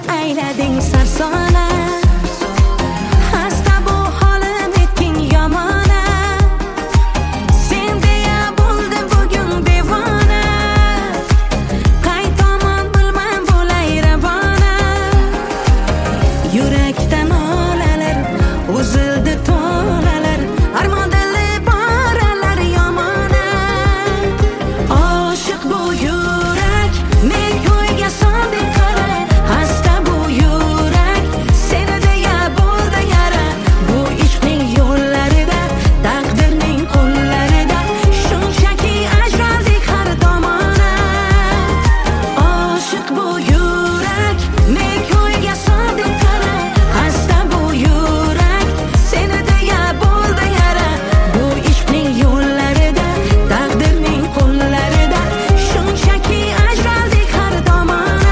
aylading sarsona. Hasta bu holim etding yomona. Sen deya bo'ldim bugun devona. Qay tomon bilmam bo'lay ravona. Yurakdan olalar uzildi tolalar, armon dili boralar yomona. Oshiq bu yurak men ko'yga soldik qara. Hasta bu yurak seni deya bo'ldi yara. Bu ishqning yo'llarida, taqdirning qo'llarida, shunchaki ajraldik har tomona. Oshiq bu yurak men ko'yga soldik qara. Hasta bu yurak seni deya bo'ldi yara. Bu ishqning yo'llarida, taqdirning qo'llarida, shunchaki ajraldik har tomona.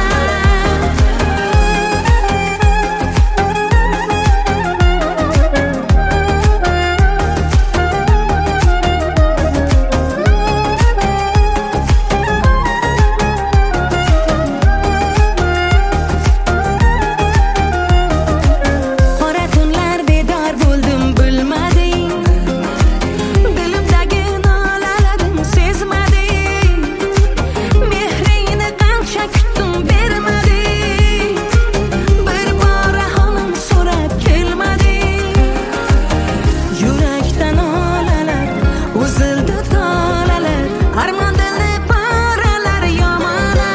Qora tunlar bedor bo'ldim bilmading. Dilimdagi nolalarni sezmading. Mehringni qancha kutdim bermading. Bir bora holim so'rab kelmading. Yurakdan olalar uzildi tolalar, armon dili boralar yomona.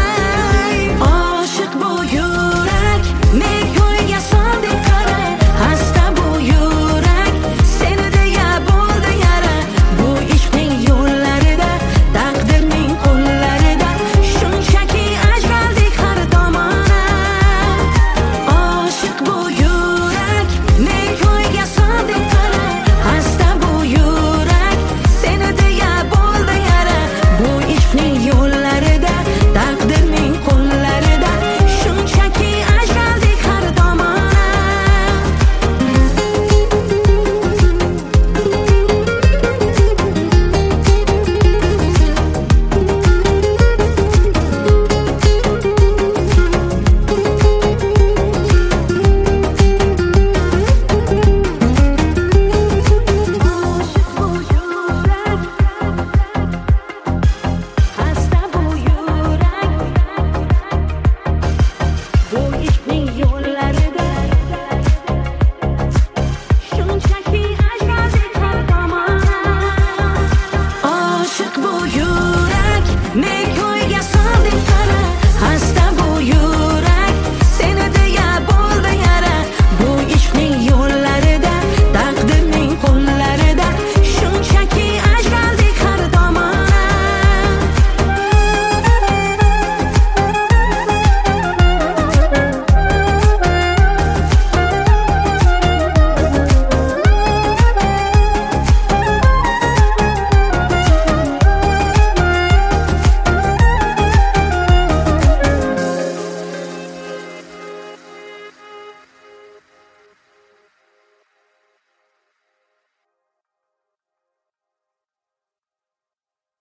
Oshiq bu yurak men ko'yga soldik qara. Hasta bu yurak seni deya bo'ldi yara. Bu ishqning yo'llarida, taqdirning qo'llarida, shunchaki ajraldik har tomona. Oshiq bu yurak men ko'yga soldik qara. Hasta bu yurak seni deya bo'ldi yara. Bu ishqning yo'llarida, taqdirning qo'llarida, shunchaki ajraldik har tomona. Hasta bu yurak, bu ishqning yo'llarida, shunchaki ajraldik har tomona. Oshiq bu yurak men